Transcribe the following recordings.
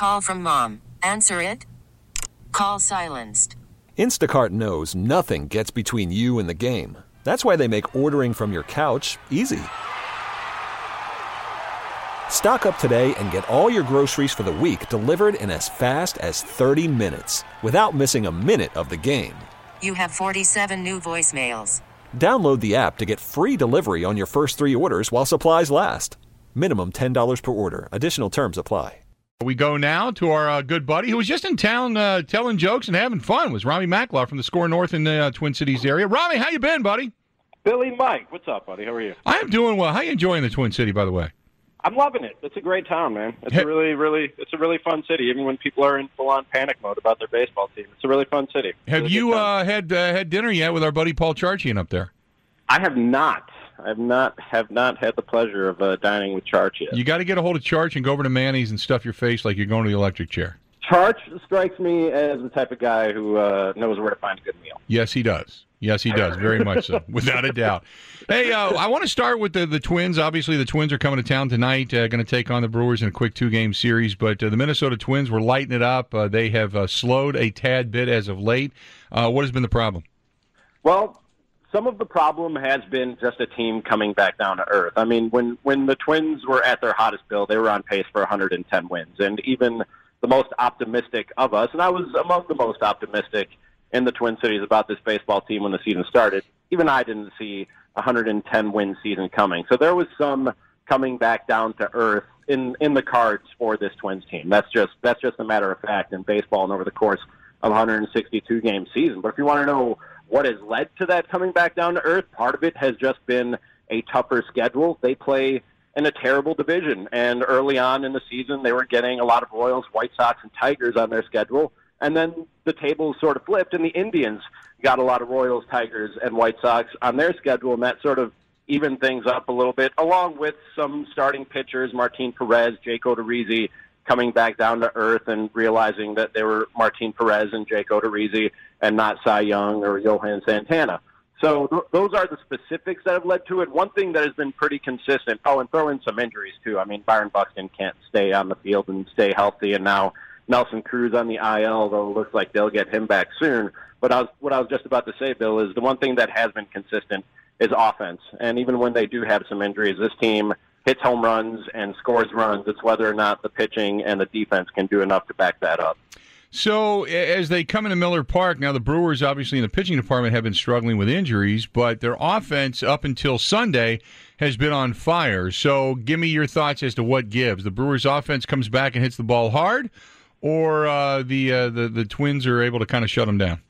Call from mom. Answer it. Call silenced. Instacart knows nothing gets between you and the game. That's why they make ordering from your couch easy. Stock up today and get all your groceries for the week delivered in as fast as 30 minutes without missing a minute of the game. You have 47 new voicemails. Download the app to get free delivery on your first 3 orders while supplies last. Minimum $10 per order. Additional terms apply. We go now to our good buddy who was just in town telling jokes and having fun. It was Rami Macklow from the Score North in the Twin Cities area. Rami, how you been, buddy? Billy Mike, what's up, buddy? How are you? I am doing well. How are you enjoying the Twin City, by the way? I'm loving it. It's a great town, man. It's a really fun city, even when people are in full-on panic mode about their baseball team. It's a really fun city. Have you had dinner yet with our buddy Paul Charchian up there? I have not. I have not had the pleasure of dining with Charch yet. You got to get a hold of Charch and go over to Manny's and stuff your face like you're going to the electric chair. Charch strikes me as the type of guy who knows where to find a good meal. Yes, he does. Yes, he does. Very much so, without a doubt. Hey, I want to start with the Twins. Obviously, the Twins are coming to town tonight, going to take on the Brewers in a quick 2-game series. But the Minnesota Twins were lighting it up. They have slowed a tad bit as of late. What has been the problem? Well, some of the problem has been just a team coming back down to earth. I mean, when the Twins were at their hottest bill, they were on pace for 110 wins. And even the most optimistic of us, and I was among the most optimistic in the Twin Cities about this baseball team when the season started, even I didn't see a 110-win season coming. So there was some coming back down to earth in the cards for this Twins team. That's just a matter of fact in baseball and over the course of a 162-game season. But if you want to know what has led to that coming back down to earth, part of it has just been a tougher schedule. They play in a terrible division, and early on in the season they were getting a lot of Royals, White Sox, and Tigers on their schedule, and then the tables sort of flipped, and the Indians got a lot of Royals, Tigers, and White Sox on their schedule, and that sort of evened things up a little bit, along with some starting pitchers, Martin Perez, Jake Odorizzi, coming back down to earth and realizing that they were Martin Perez and Jake Odorizzi and not Cy Young or Johan Santana. So those are the specifics that have led to it. One thing that has been pretty consistent, and throw in some injuries too. I mean, Byron Buxton can't stay on the field and stay healthy, and now Nelson Cruz on the IL, though it looks like they'll get him back soon. But what I was just about to say, Bill, is the one thing that has been consistent is offense. And even when they do have some injuries, this team hits home runs and scores runs. It's whether or not the pitching and the defense can do enough to back that up. So as they come into Miller Park, now the Brewers obviously in the pitching department have been struggling with injuries, but their offense up until Sunday has been on fire. So give me your thoughts as to what gives. The Brewers offense comes back and hits the ball hard, or the Twins are able to kind of shut them down?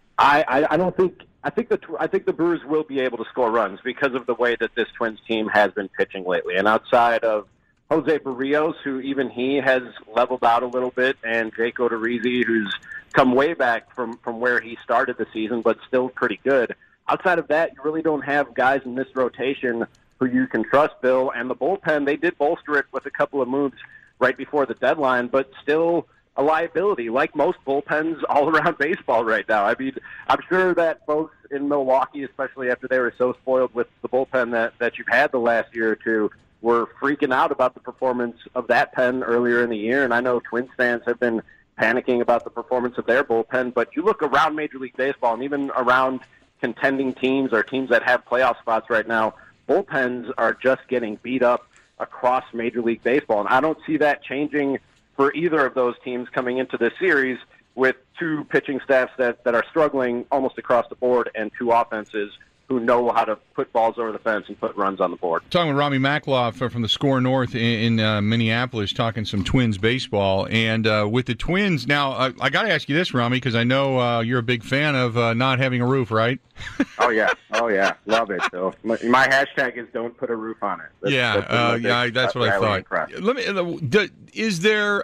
I don't think. I think the Brewers will be able to score runs because of the way that this Twins team has been pitching lately. And outside of Jose Barrios, who even he has leveled out a little bit, and Jake Odorizzi, who's come way back from where he started the season, but still pretty good. Outside of that, you really don't have guys in this rotation who you can trust, Bill. And the bullpen, they did bolster it with a couple of moves right before the deadline, but still a liability, like most bullpens all around baseball right now. I mean, I'm sure that folks in Milwaukee, especially after they were so spoiled with the bullpen that you've had the last year or two, were freaking out about the performance of that pen earlier in the year. And I know Twins fans have been panicking about the performance of their bullpen, but you look around Major League Baseball and even around contending teams or teams that have playoff spots right now, bullpens are just getting beat up across Major League Baseball. And I don't see that changing for either of those teams coming into this series with two pitching staffs that are struggling almost across the board and two offenses who know how to put balls over the fence and put runs on the board. Talking with Rami Macklow from the Score North in Minneapolis, talking some Twins baseball. And with the Twins, now, I got to ask you this, Rami, because I know you're a big fan of not having a roof, right? Oh, yeah. Love it. So my hashtag is don't put a roof on it. That's what I thought. Let me. Is there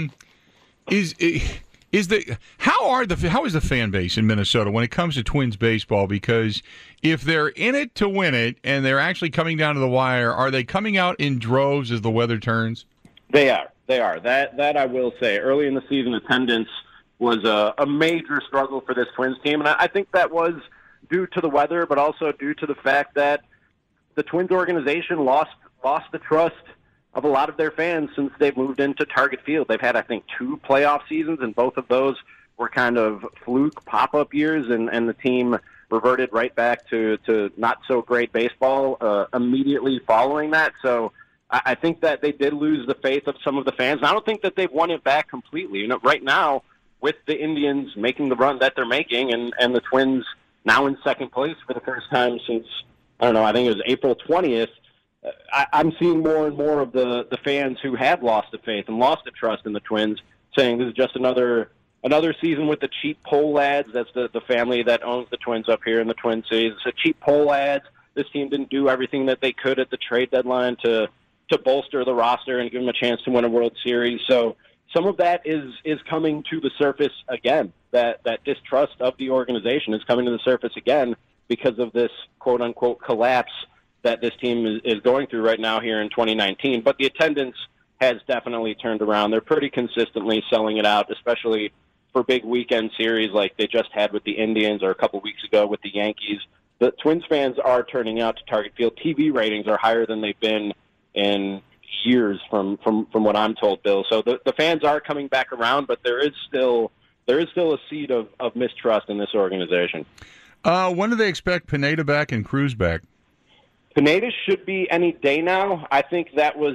how is the fan base in Minnesota when it comes to Twins baseball? Because if they're in it to win it and they're actually coming down to the wire, are they coming out in droves as the weather turns? They are. That I will say. Early in the season, attendance was a major struggle for this Twins team, and I think that was due to the weather, but also due to the fact that the Twins organization lost the trust of a lot of their fans since they've moved into Target Field. They've had, I think, 2 playoff seasons, and both of those were kind of fluke pop-up years, and the team reverted right back to not-so-great baseball immediately following that. So I think that they did lose the faith of some of the fans. And I don't think that they've won it back completely. You know, right now, with the Indians making the run that they're making and the Twins now in second place for the first time since, I don't know, I think it was April 20th, I'm seeing more and more of the fans who have lost the faith and lost the trust in the Twins saying this is just another season with the cheap poll ads. That's the family that owns the Twins up here in the Twin Cities. It's a cheap poll ads. This team didn't do everything that they could at the trade deadline to bolster the roster and give them a chance to win a World Series. So some of that is coming to the surface again. That distrust of the organization is coming to the surface again because of this quote-unquote collapse that this team is going through right now here in 2019. But the attendance has definitely turned around. They're pretty consistently selling it out, especially for big weekend series like they just had with the Indians or a couple weeks ago with the Yankees. The Twins fans are turning out to Target Field. TV ratings are higher than they've been in years from what I'm told, Bill. So the fans are coming back around, but there is still a seed of mistrust in this organization. When do they expect Pineda back and Cruz back? Pineda should be any day now. I think that was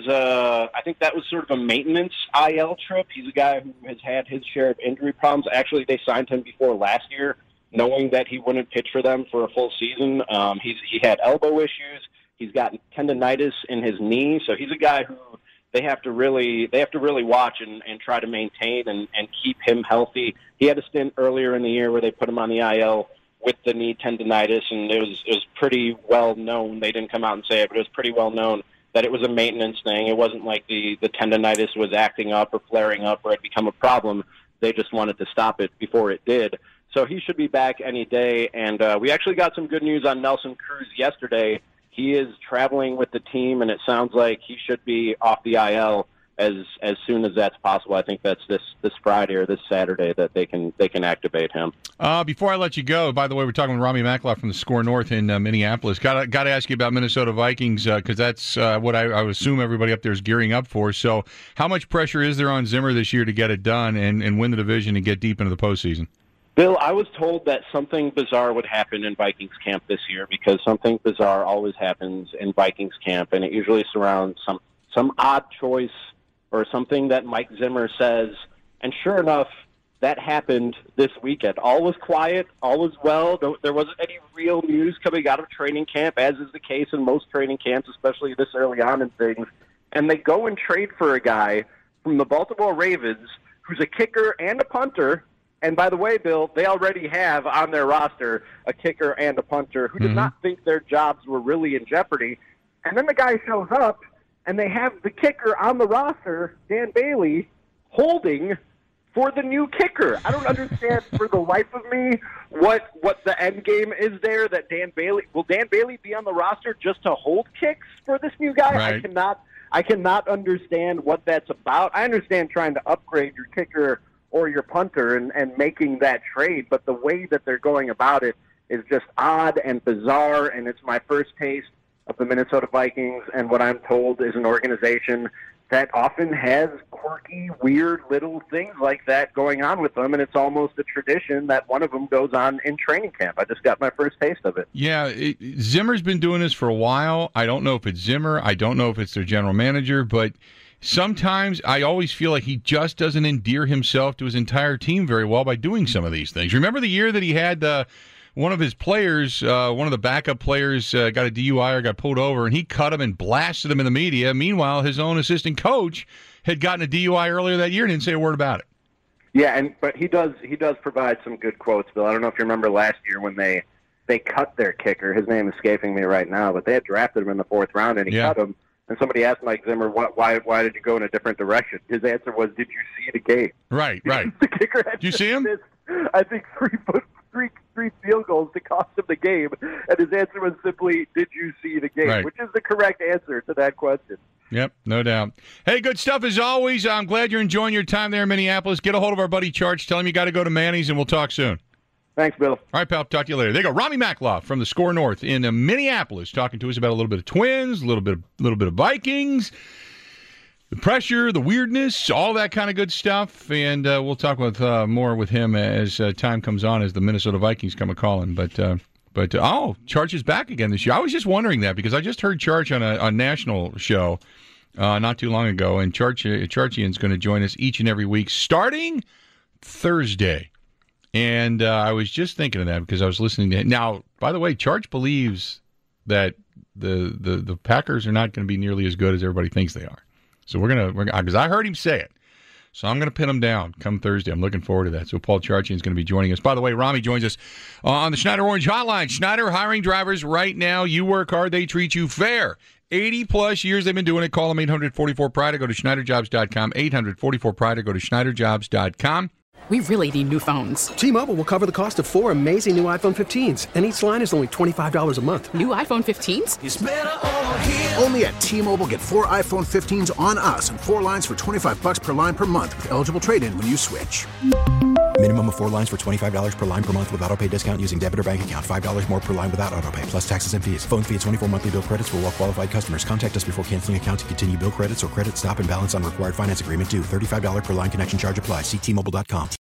sort of a maintenance IL trip. He's a guy who has had his share of injury problems. Actually, they signed him before last year, knowing that he wouldn't pitch for them for a full season. He had elbow issues. He's got tendonitis in his knee, so he's a guy who they have to really watch and try to maintain and keep him healthy. He had a stint earlier in the year where they put him on the IL with the knee tendonitis, and it was pretty well known. They didn't come out and say it, but it was pretty well known that it was a maintenance thing. It wasn't like the tendonitis was acting up or flaring up or had become a problem. They just wanted to stop it before it did. So he should be back any day, and we actually got some good news on Nelson Cruz yesterday. He is traveling with the team, and it sounds like he should be off the IL as soon as that's possible. I think that's this Friday or this Saturday that they can activate him. Before I let you go, by the way, we're talking with Rami Makloff from the Score North in Minneapolis. Got to ask you about Minnesota Vikings because that's what I would assume everybody up there is gearing up for. So how much pressure is there on Zimmer this year to get it done and win the division and get deep into the postseason? Bill, I was told that something bizarre would happen in Vikings camp this year because something bizarre always happens in Vikings camp, and it usually surrounds some odd choice or something that Mike Zimmer says. And sure enough, that happened this weekend. All was quiet, all was well. There wasn't any real news coming out of training camp, as is the case in most training camps, especially this early on in things. And they go and trade for a guy from the Baltimore Ravens who's a kicker and a punter. And by the way, Bill, they already have on their roster a kicker and a punter who did not think their jobs were really in jeopardy. And then the guy shows up, and they have the kicker on the roster, Dan Bailey, holding for the new kicker. I don't understand for the life of me what the end game is there. That Dan Bailey be on the roster just to hold kicks for this new guy? Right. I cannot understand what that's about. I understand trying to upgrade your kicker or your punter and making that trade, but the way that they're going about it is just odd and bizarre, and it's my first taste of the Minnesota Vikings and what I'm told is an organization that often has quirky, weird little things like that going on with them, and it's almost a tradition that one of them goes on in training camp. I just got my first taste of it. Yeah, Zimmer's been doing this for a while. I don't know if it's Zimmer. I don't know if it's their general manager, but sometimes I always feel like he just doesn't endear himself to his entire team very well by doing some of these things. Remember the year that he had one of his players, one of the backup players, got a DUI or got pulled over, and he cut him and blasted him in the media. Meanwhile, his own assistant coach had gotten a DUI earlier that year and didn't say a word about it. Yeah, but he does provide some good quotes, Bill. I don't know if you remember last year when they cut their kicker. His name is escaping me right now, but they had drafted him in the 4th round, and he cut him. And somebody asked Mike Zimmer, why did you go in a different direction? His answer was, did you see the game? Right. The kicker had Did you see him? Missed, I think, three field goals to cost him the game. And his answer was simply, did you see the game? Right. Which is the correct answer to that question. Yep, no doubt. Hey, good stuff as always. I'm glad you're enjoying your time there in Minneapolis. Get a hold of our buddy Charch. Tell him you got to go to Manny's, and we'll talk soon. Thanks, Bill. All right, pal. Talk to you later. There you go. Rami Makloff from the Score North in Minneapolis talking to us about a little bit of Twins, a little bit of Vikings. the pressure, the weirdness, all that kind of good stuff. And we'll talk with more with him as time comes on, as the Minnesota Vikings come a-calling. But Charch is back again this year. I was just wondering that because I just heard Charch on a national show not too long ago, and Charchian's going to join us each and every week starting Thursday. And I was just thinking of that because I was listening to it. Now, by the way, Charch believes that the Packers are not going to be nearly as good as everybody thinks they are. So we're gonna because I heard him say it. So I'm going to pin him down come Thursday. I'm looking forward to that. So Paul Charchian is going to be joining us. By the way, Rami joins us on the Schneider Orange Hotline. Schneider hiring drivers right now. You work hard, they treat you fair. 80-plus years they've been doing it. Call them 844-PRIDE or go to SchneiderJobs.com. 844-PRIDE or go to SchneiderJobs.com. We really need new phones. T-Mobile will cover the cost of 4 amazing new iPhone 15s, and each line is only $25 a month. New iPhone 15s? It's better over here. Only at T-Mobile, get 4 iPhone 15s on us and 4 lines for $25 per line per month with eligible trade-in when you switch. Minimum of 4 lines for $25 per line per month with autopay discount using debit or bank account. $5 more per line without autopay, plus taxes and fees. Phone fee at 24 monthly bill credits for well-qualified customers. Contact us before canceling account to continue bill credits or credit stop and balance on required finance agreement due. $35 per line connection charge applies. See T-Mobile.com.